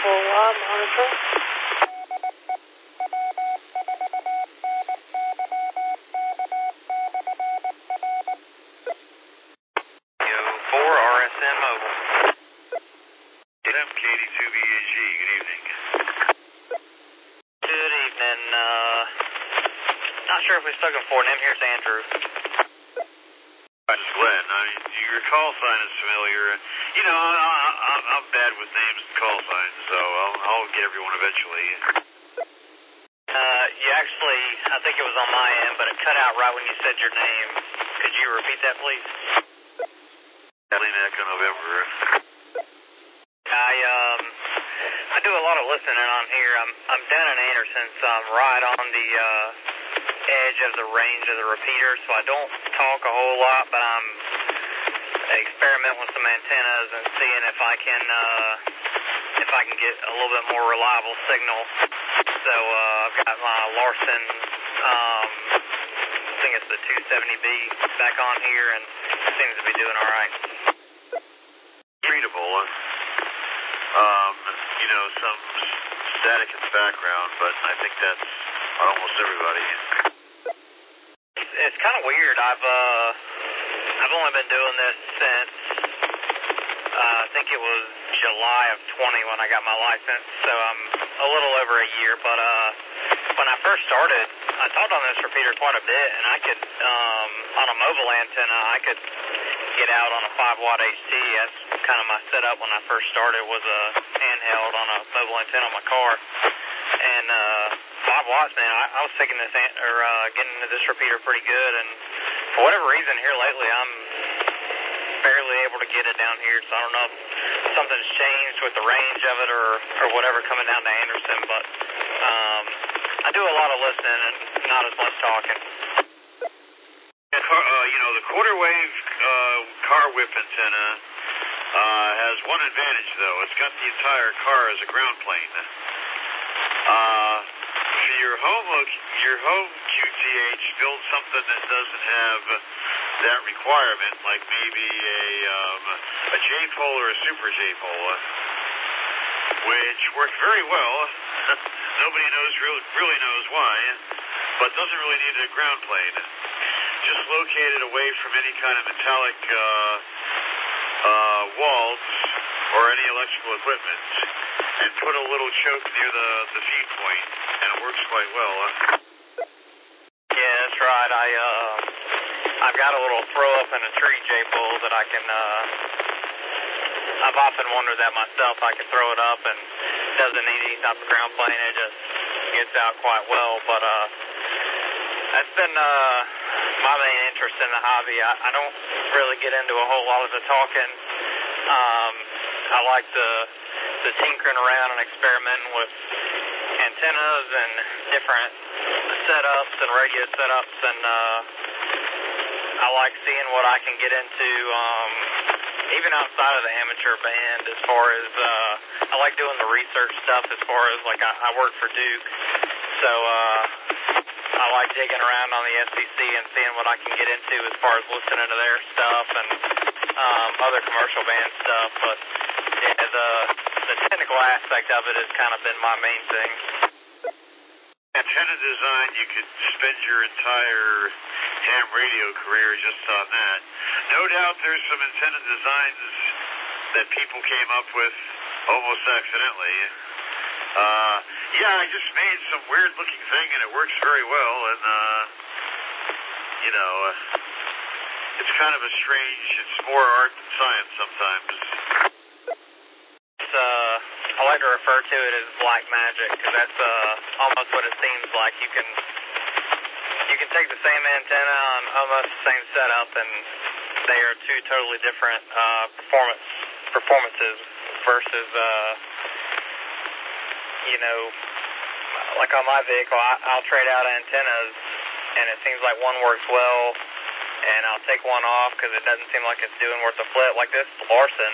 monitor. Yo, 4 RSN Mobile. MKD2BAG, good evening. Good evening. Not sure if we stuck in Fort M. Here's Andrew. This is Glenn. Your call sign is familiar. You know, I'm bad with names and call signs, so I'll get everyone eventually. You actually, I think it was on my end, but it cut out right when you said your name. Could you repeat that, please? Alina Echo November. I do a lot of listening on here. I'm down in Anderson, so I'm right on the edge of the range of the repeater, so I don't talk a whole lot, but I'm experimenting with some antennas and seeing if I can get a little bit more reliable signal. So I've got my Larson, I think it's the 270B back on here, and it seems to be doing all right. Readable. You know, some static in the background, but I think that's on almost everybody. It's kind of weird. I've only been doing this since I think it was July of 20 when I got my license, so I'm a little over a year. But when I first started, I talked on this repeater quite a bit, and I could on a mobile antenna I could get out on a 5-watt HT. That's kind of my setup when I first started, was a handheld on a mobile antenna on my car. And 5 watts, man, I was taking this getting into this repeater pretty good, and for whatever reason here lately, I'm barely able to get it down here. So I don't know if something's changed with the range of it or whatever coming down to Anderson, but I do a lot of listening and not as much talking. You know, the quarter wave car whip antenna has one advantage, though. It's got the entire car as a ground plane. For your home QTH, build something that doesn't have that requirement, like maybe a J-pole or a super J-pole, which work very well. Nobody really knows why, but doesn't really need a ground plane. Just locate it away from any kind of metallic walls or any electrical equipment, and put a little choke near the feed point, and it works quite well. Yeah, that's right. I've got a little throw up in a tree J-pole that I can. I've often wondered that myself. I can throw it up and it doesn't need any type of ground plane. It just gets out quite well. But that's been my main interest in the hobby. I don't really get into a whole lot of the talking. I like the tinkering around and experimenting with antennas and different setups and radio setups, and I like seeing what I can get into even outside of the amateur band, as far as I like doing the research stuff, as far as like I work for Duke, so I like digging around on the FCC and seeing what I can get into as far as listening to their stuff and other commercial band stuff. But yeah, the technical aspect of it has kind of been my main thing. Antenna design, you could spend your entire ham radio career just on that. No doubt there's some antenna designs that people came up with almost accidentally. Yeah, I just made some weird looking thing and it works very well, and you know, it's kind of a strange, it's more art than science sometimes. I like to refer to it as black magic, because that's almost what it seems like. You can take the same antenna on almost the same setup, and they are two totally different performances versus you know, like on my vehicle, I'll trade out antennas, and it seems like one works well, and I'll take one off because it doesn't seem like it's doing worth a flip. Like this Larson,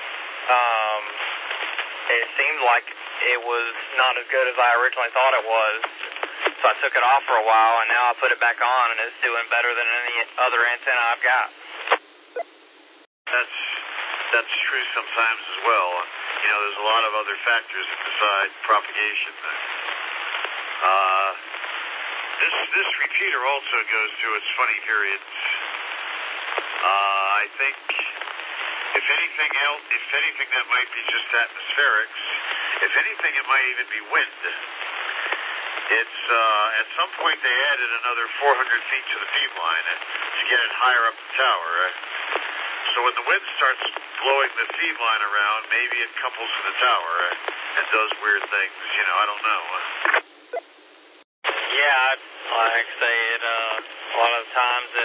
it seemed like it was not as good as I originally thought it was, so I took it off for a while, and now I put it back on, and it's doing better than any other antenna I've got. That's true sometimes as well. there's a lot of other factors that decide propagation. This repeater also goes through its funny periods. I think if anything that might be just atmospherics. If anything, it might even be wind. It's at some point they added another 400 feet to the beam line to get it higher up the tower. So when the wind starts blowing the feed line around, maybe it couples to the tower and does weird things. I don't know. Yeah, like I say, it a lot of times it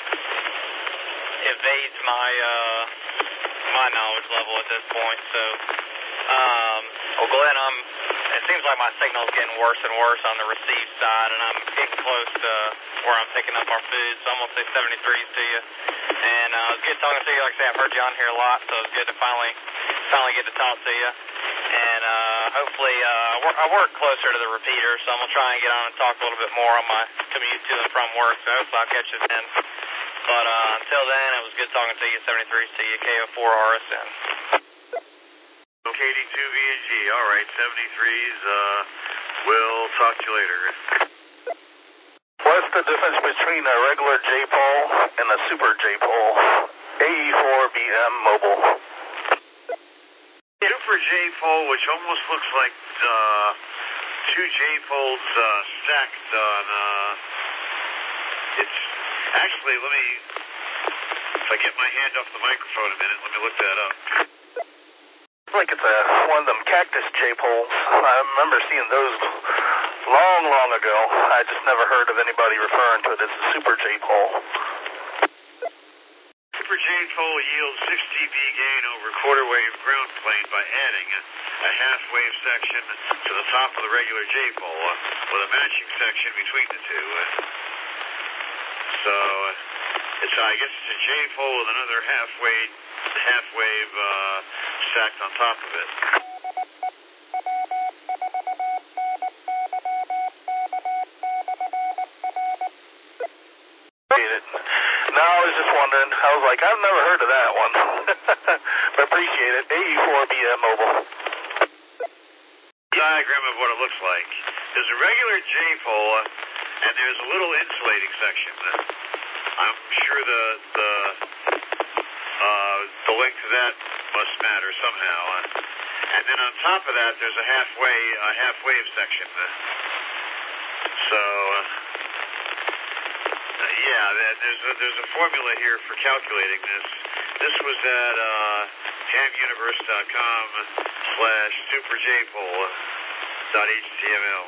evades my knowledge level at this point. So, well, Glenn, it seems like my signal's getting worse and worse on the receive side, and I'm getting close to where I'm picking up our food, so I'm going to say 73s to you. And it was good talking to you. Like I say, I've heard you on here a lot, so it's good to finally get to talk to you. And hopefully, I work closer to the repeater, so I'm going to try and get on and talk a little bit more on my commute to and from work, so hopefully I'll catch you then. But until then, it was good talking to you. 73s to you, KO4 RSN. KD2VNG, all right, 73s, we'll talk to you later. What's the difference between a regular J-pole and a super J-pole? AE4BM mobile. Super J-pole, which almost looks like two J-poles stacked on, it's, actually, if I get my hand off the microphone a minute, let me look that up. Like it's one of them cactus J-poles. I remember seeing those long ago. I just never heard of anybody referring to it as a super J-pole. Super J-pole yields 6 dB gain over quarter wave ground plane by adding a half wave section to the top of the regular J-pole with a matching section between the two. So I guess it's a J-pole with another half wave stacked on top of it. No, I was just wondering. I was like, I've never heard of that one. But appreciate it. AE4BM mobile. Diagram of what it looks like. There's a regular J-pole, and there's a little insulating section. I'm sure the length of that must matter somehow. And then on top of that, there's a half wave section. So, yeah, there's a formula here for calculating this. This was at hamuniverse.com/superjpole.html.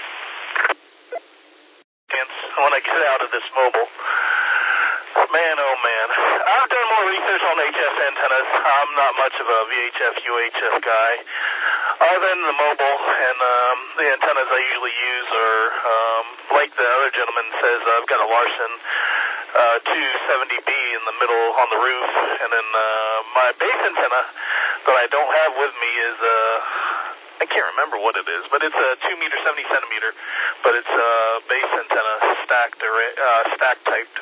When I get out of this mobile, man, oh man, I've done more research on HF antennas. I'm not much of a VHF, UHF guy. Other than the mobile and the antennas I usually use are, like the other gentleman says, I've got a Larson 270B in the middle on the roof, and then my base antenna that I don't have with me is I can't remember what it is, but it's a 2 meter 70 centimeter, but it's a base antenna stacked typed.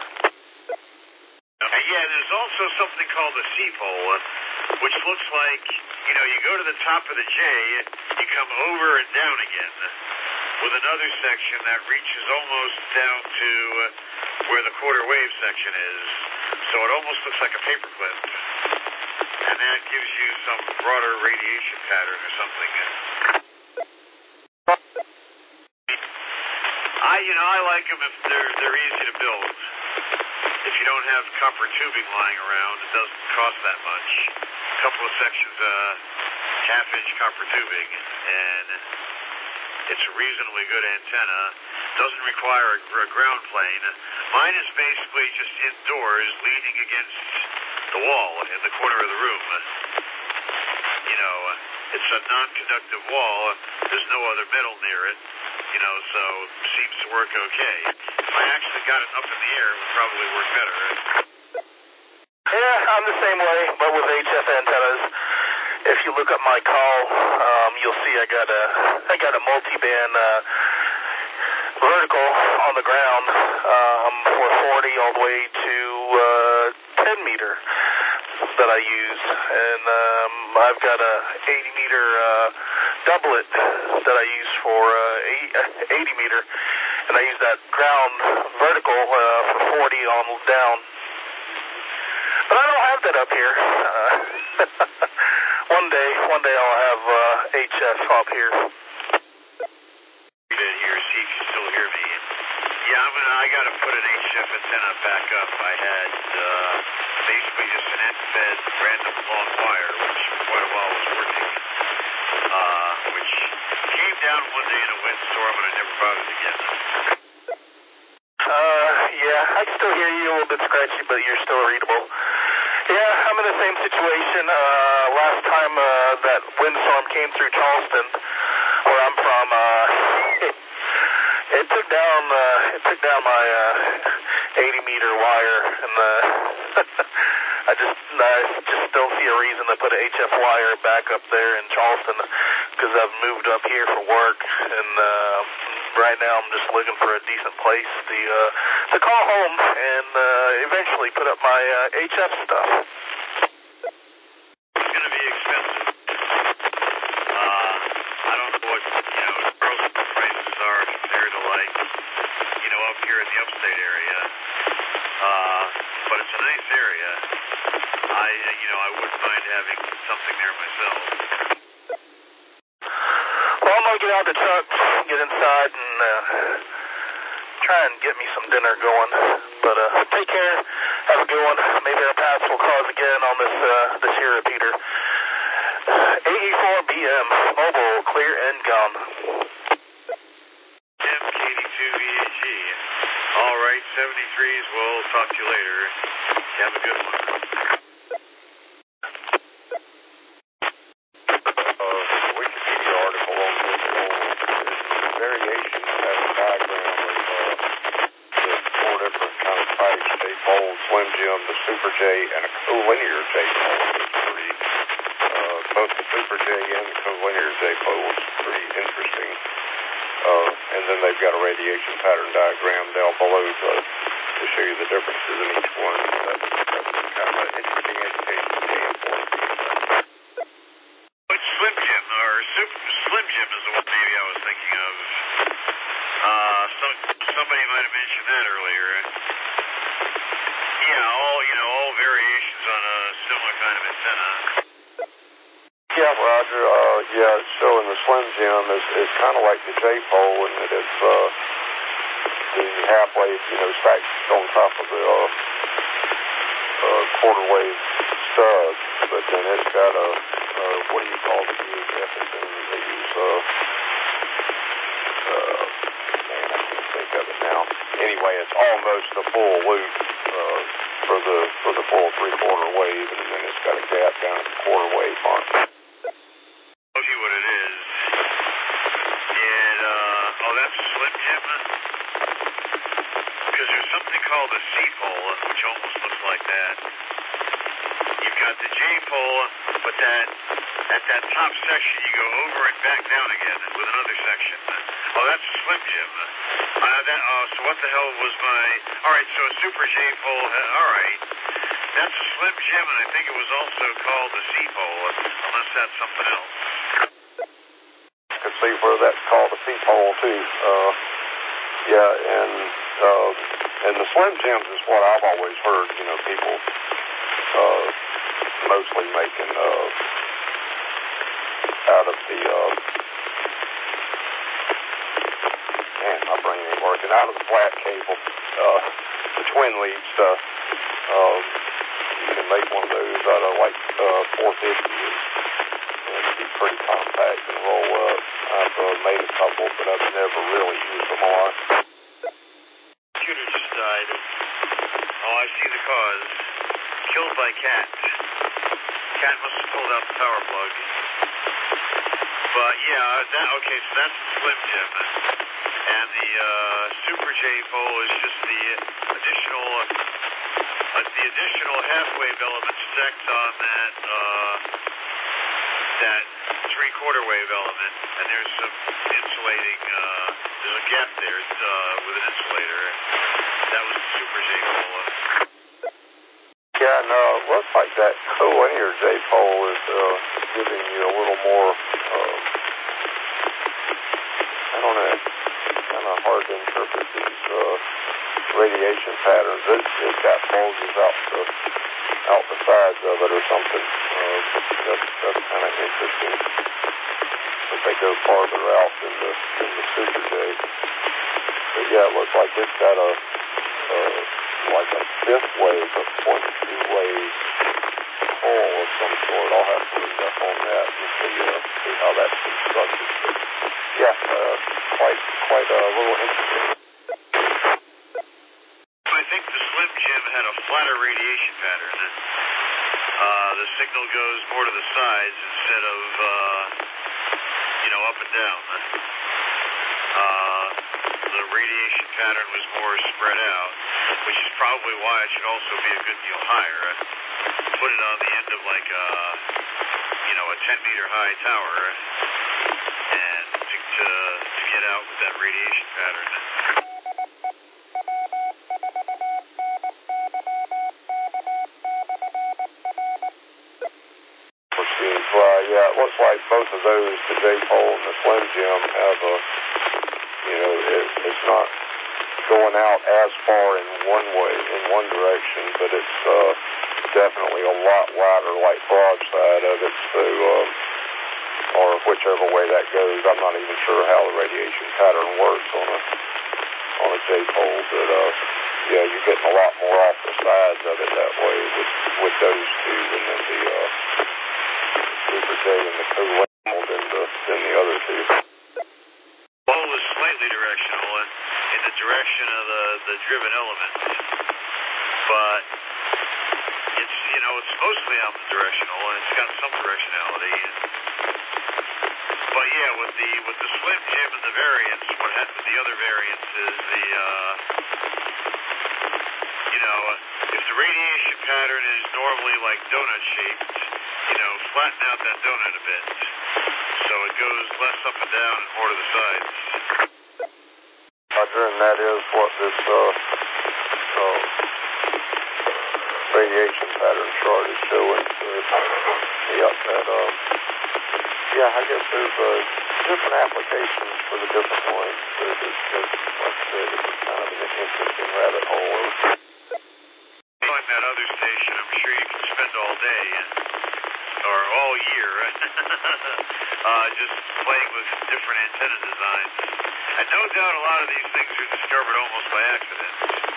Yeah, there's also something called a C-pole, which looks like, you go to the top of the J, you come over and down again, with another section that reaches almost down to where the quarter wave section is. So it almost looks like a paperclip. And that gives you some broader radiation pattern or something. I like them if they're easy to build. If you don't have copper tubing lying around, it doesn't cost that much. A couple of sections, half-inch copper tubing, and it's a reasonably good antenna. Doesn't require a ground plane. Mine is basically just indoors, leaning against the wall in the corner of the room. It's a non-conductive wall. There's no other metal near it. So seems to work okay. If I actually got it up in the air, it would probably work better. Yeah, I'm the same way, but with HF antennas, if you look up my call, you'll see I got a multi-band vertical on the ground for 40 all the way to 10 meter. that I use, and I've got a 80-meter doublet that I use for 80 meter, and I use that ground vertical for 40 on down. But I don't have that up here. One day I'll have HF up here. Here, see if you still hear me. Yeah, I got to put an HF antenna back up. I had basically just an end-fed random long wire, which for quite a while was working, which came down one day in a windstorm and I never bothered again. Yeah, I can still hear you, a little bit scratchy, but you're still readable. Yeah, I'm in the same situation. Last time that windstorm came through Charleston, where I'm from, it took down my 80-meter wire, and I just don't see a reason to put an HF wire back up there in Charleston, because I've moved up here for work, and right now I'm just looking for a decent place to call home and eventually put up my HF stuff. It's going to be expensive. I don't know what, gross prices are compared to up here in the upstate area. But it's a nice area. I wouldn't mind having something there myself. Well, I'm going to get out the truck, get inside, and try and get me some dinner going. But take care. Have a good one. Maybe our paths will cross again on this here repeater. AE4BM, mobile, clear and gone. MK82VAG. All right, 73s. We'll talk to you later. Have a good one. Wikipedia article on this variations have a diagram of the four different kind of types: J-pole, Slim Jim, the Super J, and a collinear J-pole. It's pretty. Both the Super J and the collinear J-pole is pretty interesting. And then they've got a radiation pattern diagram down below to show you the differences in each one. That's kind of an interesting indication of the importance. Slim Jim, or Slim Jim is the one maybe I was thinking of. Somebody might have mentioned that earlier. Yeah, all variations on a similar kind of antenna. Yeah, Roger. Showing the Slim Jim is kind of like the J-pole in that it's the half wave, stacked on top of the quarter wave stub, but then it's got a what do you call the VHF antenna they use? Man, I can't think of it now. Anyway, it's almost a full loop for the full 3/4 wave, and then it's got a gap down at the quarter wave mark. I'll tell you what it is. That's a Slim Jim. Because there's something called a C-pole, which almost looks like that. You've got the J-pole, but at that top section, you go over and back down again with another section. That's a Slim Jim. So what the hell was my... All right, so a Super J-pole, all right. That's a Slim Jim, and I think it was also called the C-pole, unless that's something else. Could see where that's called a C-pole too. And the Slim Jims is what I've always heard. People mostly making out of the my brain ain't working. Out of the flat cable, the twin lead stuff. You can make one of those out of like 450. It'd be pretty compact and roll up. I've made a couple, but I've never really used them a lot. Computer just died. Oh, I see the cause. Killed by cat. Cat must have pulled out the power plug. But yeah, so that's the Slim Jim. And the Super J-pole is just the additional half-wave element stacked on that 3/4 wave element, and there's some insulating, there's a gap there with an insulator. That was the Super J-pole. Yeah, and looks like that collinear J-pole is giving you a little more, I don't know, it's kind of hard to interpret these radiation patterns. It's got bulges out the sides of it or something. That's kind of interesting. But they go farther out than the Super J. But yeah, it looks like it's got like a fifth wave, a 0.2 wave hole of some sort. I'll have to read up on that and see how that's constructed. But yeah, quite a little interesting. I think the Slim Jim had a flatter radiation pattern. The signal goes more to the sides instead of, up and down. The radiation pattern was more spread out, which is probably why it should also be a good deal higher. Put it on the end of like a 10-meter high tower, and to get out with that radiation pattern. Yeah, it looks like both of those, the J-pole and the Slim Jim, have a, it's not going out as far in one direction, but it's definitely a lot wider, like broadside of it, so, or whichever way that goes. I'm not even sure how the radiation pattern works on a J-pole, but yeah, you're getting a lot more off the sides of it that way with those two, and then the Super J and the collinear than the other two. Pole is slightly directional in the direction of the driven element, but it's mostly omnidirectional and it's got some directionality. But yeah, with the Slim Jim and the variants, what happens with the other variants is if the radiation pattern is normally like donut shaped, flatten out that donut a bit, so it goes less up and down and more to the sides. Roger, and that is what this radiation pattern chart is showing. So, yeah, I guess there's different applications for the different ones. But like I said, it's kind of an interesting rabbit hole. On that other station, I'm sure you can spend all day or all year just playing with different antenna designs. And no doubt a lot of these things are discovered almost by accident.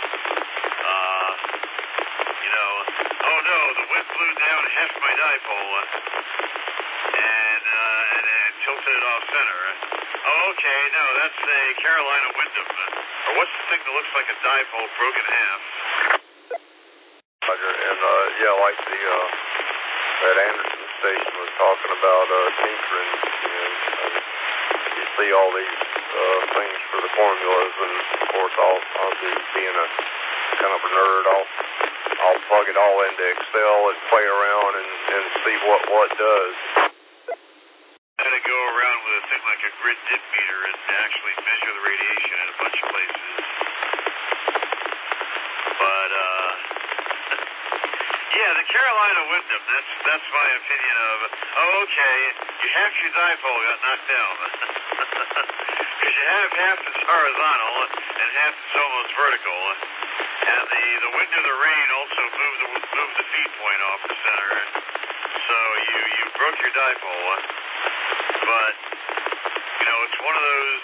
Oh no, the wind blew down half my dipole and tilted it off center. Oh, okay, no, that's a Carolina Wyndham. Or what's the thing that looks like a dipole broken in half? Roger, and yeah, like that Anderson station was talking about tinkering, you see all these things for the formulas, and of course I'll do, being a kind of a nerd, I'll plug it all into Excel and play around and see what does. I had to go around with a thing like a grid dip meter and actually measure the radiation in a bunch of places. But yeah, the Carolina Wyndham, that's my opinion of, okay, half your dipole got knocked down. Because you have half that's horizontal and half that's almost vertical. And the wind or the rain also moved the feed point off the center. So you broke your dipole. But, it's one of those,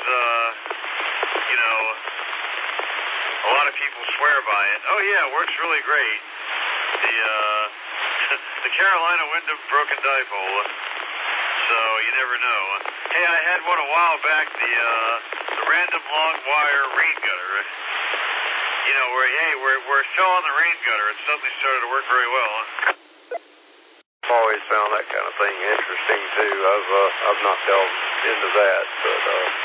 a lot of people swear by it. Oh yeah, it works really great. The Carolina Wyndham broken dipole. So you never know. Hey, I had one a while back, the random long wire rain gutter. Where it fell on the rain gutter, it suddenly started to work very well. I've always found that kind of thing interesting too. I've not delved into that, but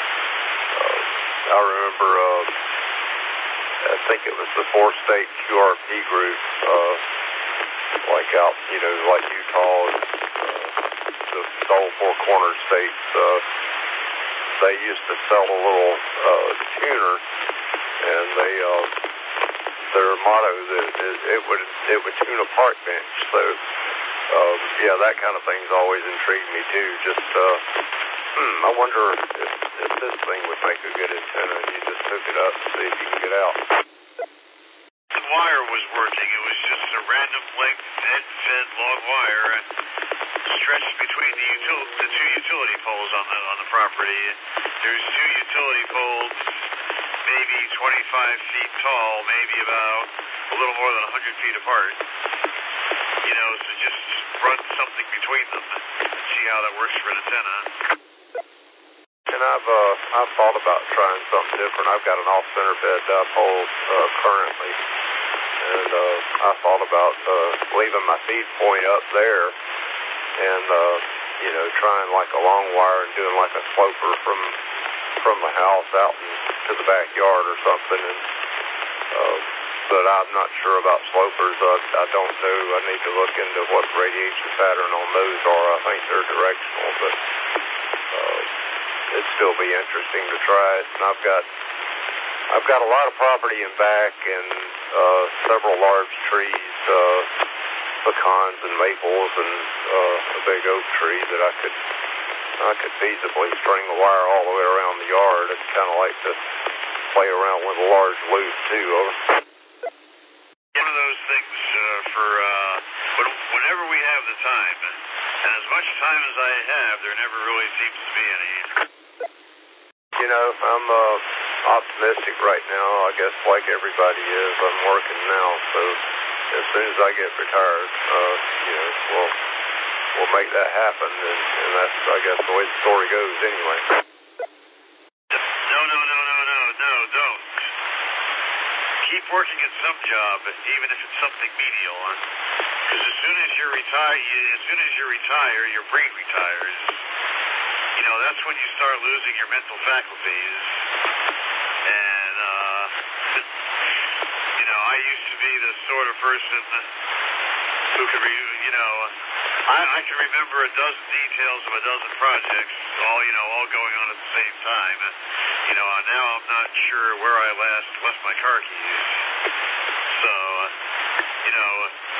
I remember I think it was the 4-state QRP group, like out, like Utah, the whole 4 corner states. They used to sell a little tuner, and their motto that it would tune a park bench. So yeah, that kind of thing's always intrigued me too. Just I wonder if this thing would make a good antenna, and you just hook it up and see if you can get out. The wire was working. It was just a random length head-fed long wire stretched between the two utility poles on the property. There's two utility poles, maybe 25 feet tall, maybe about a little more than 100 feet apart. You know, so just run something between them and see how that works for an antenna. And I've thought about trying something different. I've got an off-center bed dipole currently, and I thought about leaving my feed point up there, and you know, trying like a long wire and doing like a sloper from the house out to the backyard or something. And but I'm not sure about slopers. I don't know. I need to look into what the radiation pattern on those are. I think they're directional, but it'd still be interesting to try it. And I've got a lot of property in back and several large trees, pecans and maples, and a big oak tree that I could feasibly string a wire all the way around the yard. I'd kind of like to play around with a large loop too. One of those things for whenever we have the time, and as much time as I have, there never really seems to be any. You know, I'm optimistic right now, I guess, like everybody is. I'm working now, so as soon as I get retired, you know, we'll make that happen, and that's, I guess, the way the story goes anyway. No, don't. Keep working at some job, even if it's something menial. Because as soon as you retire, your brain retires. You know, that's when you start losing your mental faculties. And, you know, I used to be the sort of person who could, you know, I can remember a dozen details of a dozen projects, all going on at the same time. You know, now I'm not sure where I left my car keys. So, you know,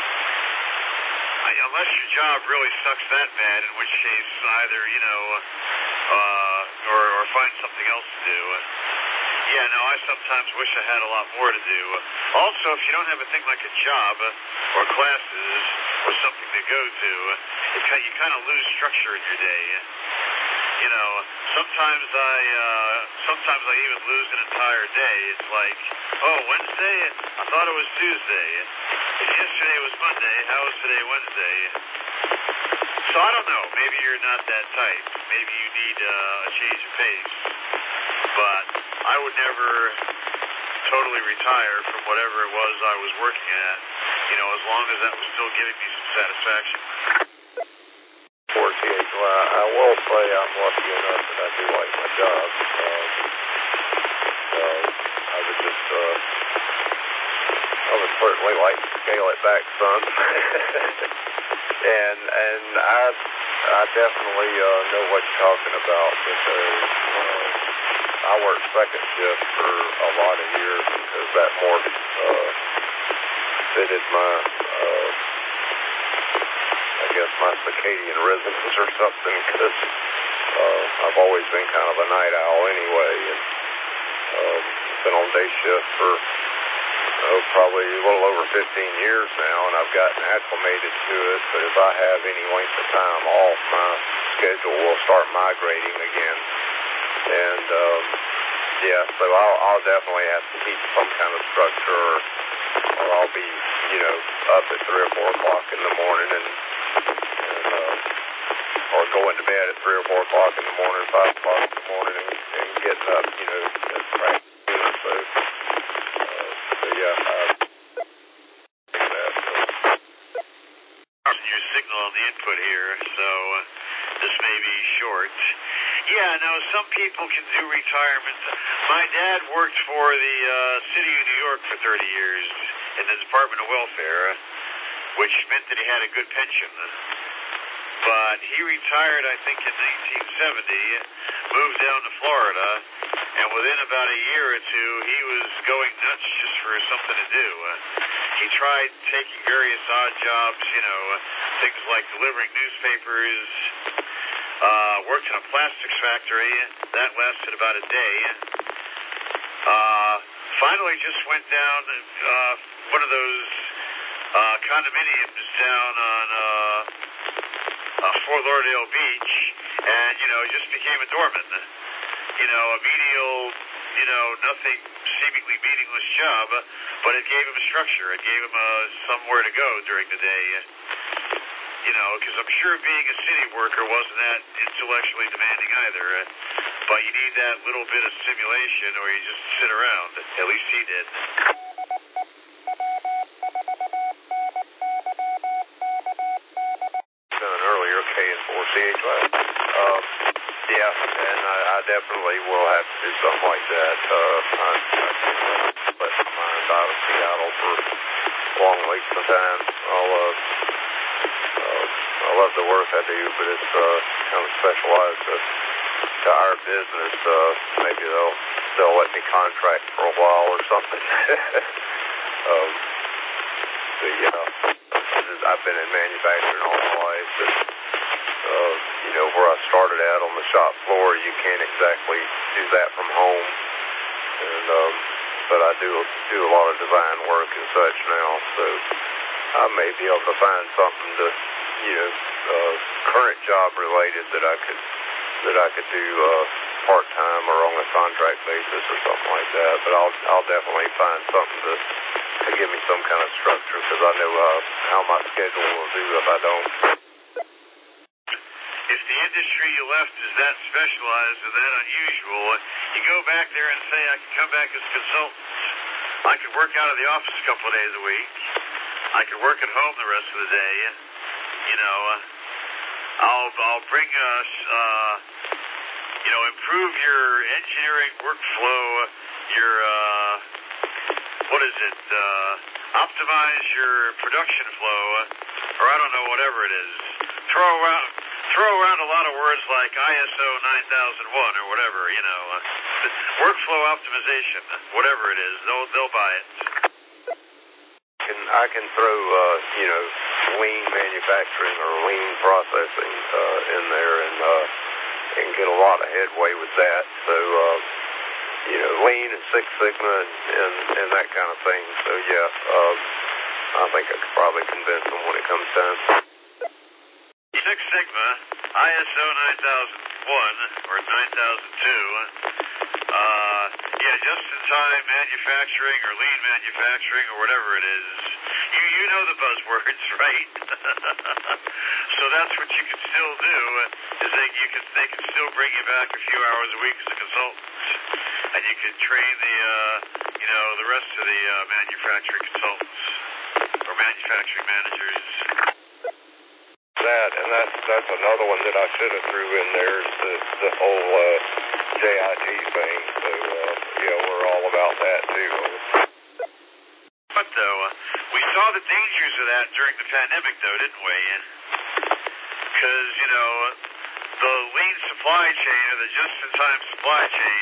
unless your job really sucks that bad, in which case either, you know, or find something else to do. Yeah, no, I sometimes wish I had a lot more to do. Also, if you don't have a thing like a job or classes or something to go to, you kind of lose structure in your day. You know, sometimes I even lose an entire day. It's like, oh, Wednesday? I thought it was Tuesday. If yesterday was Monday, how is today Wednesday? So I don't know. Maybe you're not that type. Maybe you need a change of pace. But I would never totally retire from whatever it was I was working at, you know, as long as that was still giving me some satisfaction. Well, I will say I'm lucky enough that I do like my job. I would certainly like to scale it back some. and I definitely know what you're talking about, because I worked second shift for a lot of years because that more fitted my my circadian rhythms or something, because I've always been kind of a night owl anyway, and been on day shift for probably a little over 15 years now, and I've gotten acclimated to it. But if I have any length of time off, my schedule will start migrating again. And yeah, so I'll definitely have to keep some kind of structure, or I'll be, you know, up at 3 or 4 o'clock in the morning, and or going to bed at 3 or 4 o'clock in the morning, 5 o'clock in the morning, and getting up, you know, at practice. So yeah, your signal on the input here, so this may be short. Yeah, no, some people can do retirement. My dad worked for the city of New York for 30 years in the Department of Welfare, which meant that he had a good pension. But he retired, I think, in 1970, moved down to Florida, And within about a year or two, he was going nuts just for something to do. He tried taking various odd jobs, things like delivering newspapers, worked in a plastics factory. That lasted about a day. Finally just went down one of those condominiums down on Fort Lauderdale Beach, and, just became a doorman. A menial, nothing seemingly meaningless job, but it gave him a structure. It gave him somewhere to go during the day. Because I'm sure being a city worker wasn't that intellectually demanding either. But you need that little bit of stimulation or you just sit around. At least he did. Earlier, KN4CHY. Yeah, and I definitely will have to do something like that. I let my mind out of Seattle for long weeks sometimes. I love the work I do, but it's kind of specialized to our business. Maybe they'll let me contract for a while or something. I've been in manufacturing all my life, and where I started out on the shop floor, you can't exactly do that from home. And but I do a lot of design work and such now, so I may be able to find something to current job related that I could do part time or on a contract basis or something like that. But I'll definitely find something to give me some kind of structure, because I know how my schedule will do if I don't. If the industry you left is that specialized or that unusual, you go back there and say, I can come back as a consultant. I could work out of the office a couple of days a week. I could work at home the rest of the day. I'll bring us, improve your engineering workflow, your, optimize your production flow, or I don't know, whatever it is. Throw around a lot of words like ISO 9001 or whatever, workflow optimization, whatever it is, they'll buy it. I can throw, lean manufacturing or lean processing in there and get a lot of headway with that. So, lean and Six Sigma and that kind of thing. So, yeah, I think I could probably convince them when it comes time. Six Sigma, ISO 9001 or 9002, just-in-time manufacturing or lean manufacturing or whatever it is. You know the buzzwords, right? So that's what you can still do, is they can still bring you back a few hours a week as a consultant, and you can train the rest of the manufacturing consultants or manufacturing managers. That's another one that I should have threw in there, is the whole JIT thing. So we're all about that too. But though, we saw the dangers of that during the pandemic, though, didn't we? Because the lean supply chain or the just-in-time supply chain,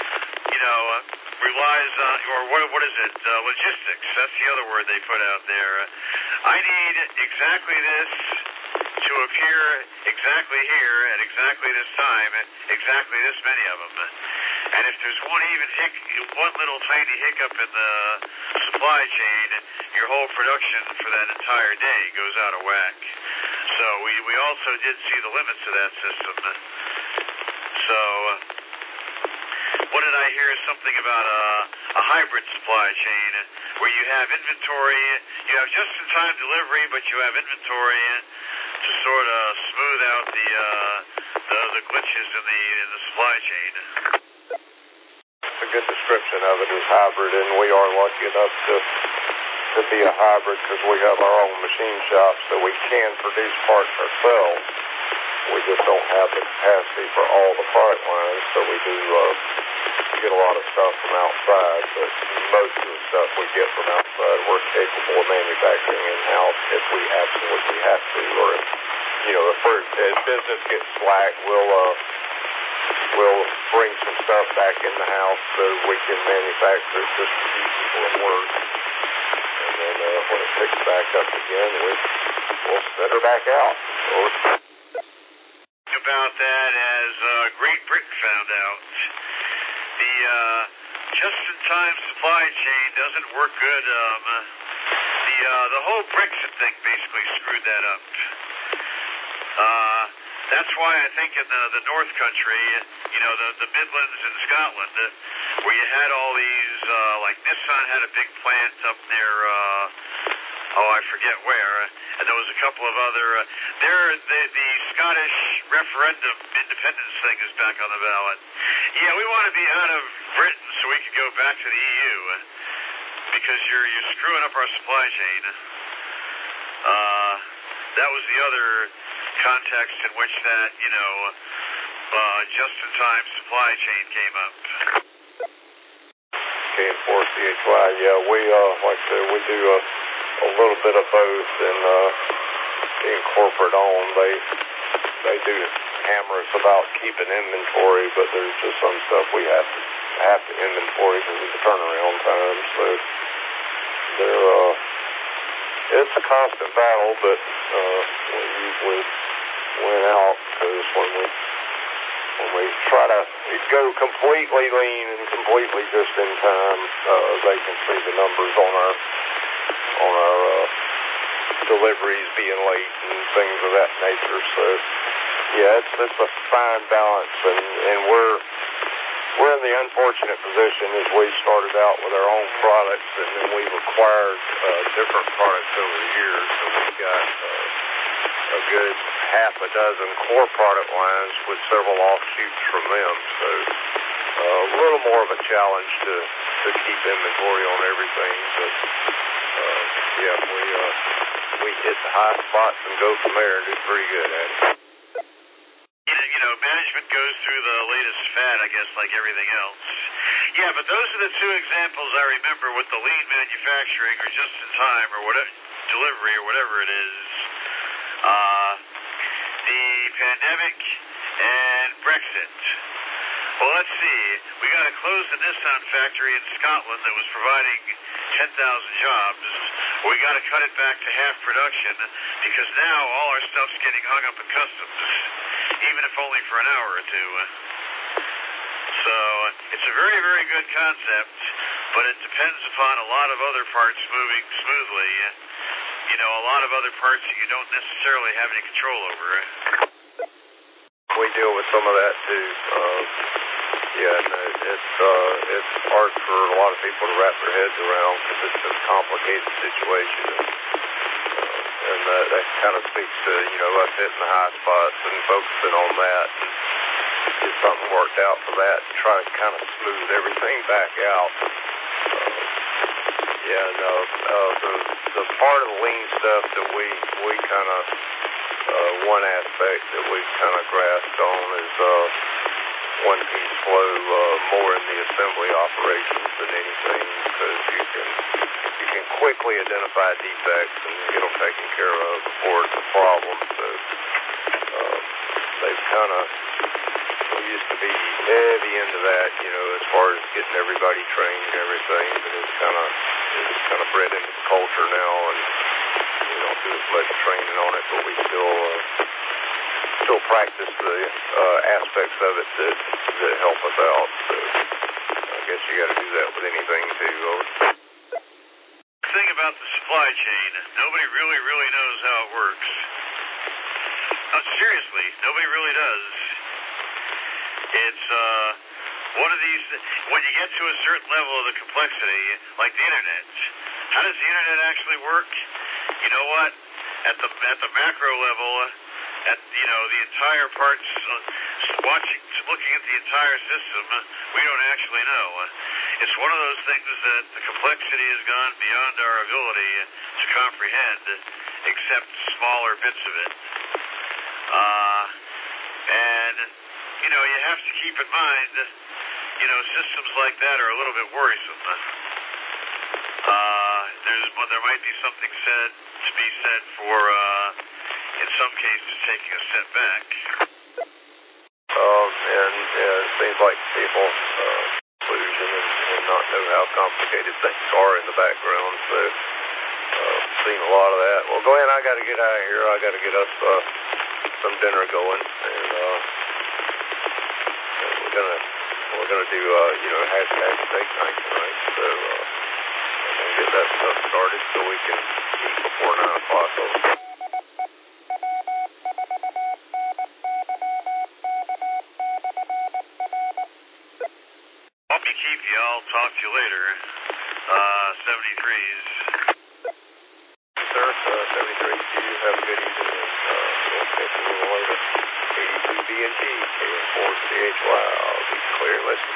relies on, or what is it? Logistics. That's the other word they put out there. I need exactly this to appear exactly here at exactly this time, exactly this many of them. And if there's one little tiny hiccup in the supply chain, your whole production for that entire day goes out of whack. So we also did see the limits of that system. So what did I hear? Something about a hybrid supply chain where you have inventory, you have just-in-time delivery, but you have inventory to sort of smooth out the glitches in the supply chain. A good description of it is hybrid, and we are lucky enough to be a hybrid because we have our own machine shop, so we can produce parts ourselves. We just don't have the capacity for all the product lines, so we do get a lot of stuff from outside, but most of the stuff we get from outside we're capable of manufacturing in-house if we absolutely have to, or if business gets slack, we'll we'll bring some stuff back in the house so we can manufacture it just to keep people at work. And then when it picks back up again, we'll set her back out. About that, as Great Britain found out, the just-in-time supply chain doesn't work good. The whole Brexit thing basically screwed that up. That's why I think in the North Country, the Midlands and Scotland, where you had all these, like Nissan had a big plant up near, I forget where, and there was a couple of other, the Scottish referendum independence thing is back on the ballot. Yeah, we want to be out of Britain so we can go back to the EU, because you're screwing up our supply chain. That was the other context in which that, just-in-time supply chain came up. K4CHY, yeah, we, like I said, we do a little bit of both, and in corporate owned, they do hammer us about keeping inventory, but there's just some stuff we have to inventory because of the turnaround time, so it's a constant battle, but we usually win out, because when we try to go completely lean and completely just in time, they can see the numbers on our deliveries being late and things of that nature. So yeah, it's a fine balance, and we're in the unfortunate position as we started out with our own products, and then we've acquired different products over the years. So we've got a good half a dozen core product lines with several offshoots from them. So a little more of a challenge to keep inventory on everything. But yeah, we hit the high spots and go from there and do pretty good at it. Management goes through the latest fad, I guess, like everything else. Yeah, but those are the two examples I remember with the lean manufacturing or just-in-time or whatever, delivery or whatever it is. The pandemic and Brexit. Well, let's see. We got to close the Nissan factory in Scotland that was providing 10,000 jobs. We got to cut it back to half production because now all our stuff's getting hung up in customs, even if only for an hour or two. So it's a very, very good concept, but it depends upon a lot of other parts moving smoothly. A lot of other parts that you don't necessarily have any control over. We deal with some of that too. It's hard for a lot of people to wrap their heads around because it's a complicated situation. And that kind of speaks to, us hitting the high spots and focusing on that and get something worked out for that and try to kind of smooth everything back out. The part of the lean stuff that we kind of, one aspect that we've kind of grasped on is one-piece flow more in the assembly operations than anything, because you can quickly identify defects and get them taken care of before it's a problem. So they've kind of, we used to be heavy into that, as far as getting everybody trained and everything, but it's kind of bred into the culture now, and we don't do as much training on it, but we still practice the aspects of it that help us out. So I guess you got to do that with anything too. The thing about the supply chain, nobody really knows how it works. No, seriously, nobody really does. It's one of these, when you get to a certain level of the complexity, like the internet, how does the internet actually work? You know what? At the macro level, the entire parts, looking at the entire system, we don't actually know. It's one of those things that the complexity has gone beyond our ability to comprehend, except smaller bits of it. And you have to keep in mind, systems like that are a little bit worrisome. There might be something to be said for, in some cases, taking a step back. and it seems like people illusion and not know how complicated things are in the background. So seen a lot of that. Well, Glenn, I got to get out of here. I got to get us some dinner going, and we're gonna do hashtag steak night tonight. So I'm gonna get that stuff started so we can eat before 9 o'clock. Hope you keep you. I'll talk to you later. 73s. Sir, 73. You have a good evening, and we'll catch you a little later. 82 BNG, KM4CHY. I'll be clear. Let's